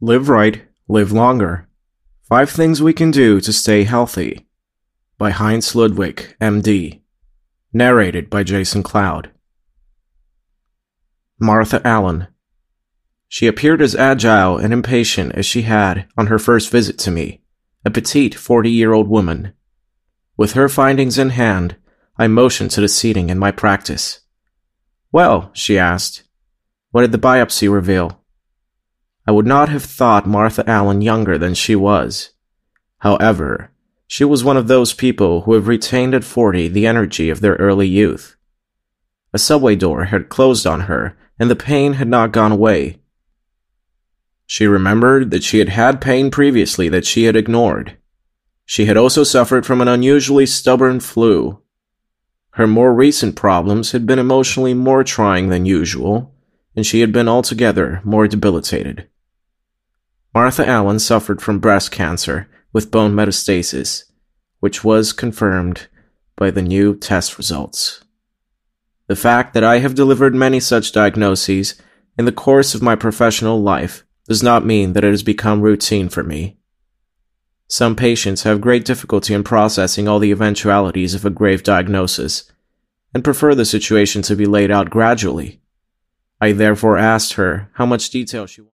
Live right, live longer. 5 things we can do to stay healthy. By Heinz Ludwig, MD. Narrated by Jason Cloud. Martha Allen. She appeared as agile and impatient as she had on her first visit to me, a petite 40-year-old woman. With her findings in hand, I motioned to the seating in my practice. "Well," she asked, "what did the biopsy reveal?" I would not have thought Martha Allen younger than she was. However, she was one of those people who have retained at 40 the energy of their early youth. A subway door had closed on her, and the pain had not gone away. She remembered that she had had pain previously that she had ignored. She had also suffered from an unusually stubborn flu. Her more recent problems had been emotionally more trying than usual, and she had been altogether more debilitated. Martha Allen suffered from breast cancer with bone metastasis, which was confirmed by the new test results. The fact that I have delivered many such diagnoses in the course of my professional life does not mean that it has become routine for me. Some patients have great difficulty in processing all the eventualities of a grave diagnosis and prefer the situation to be laid out gradually. I therefore asked her how much detail she wanted.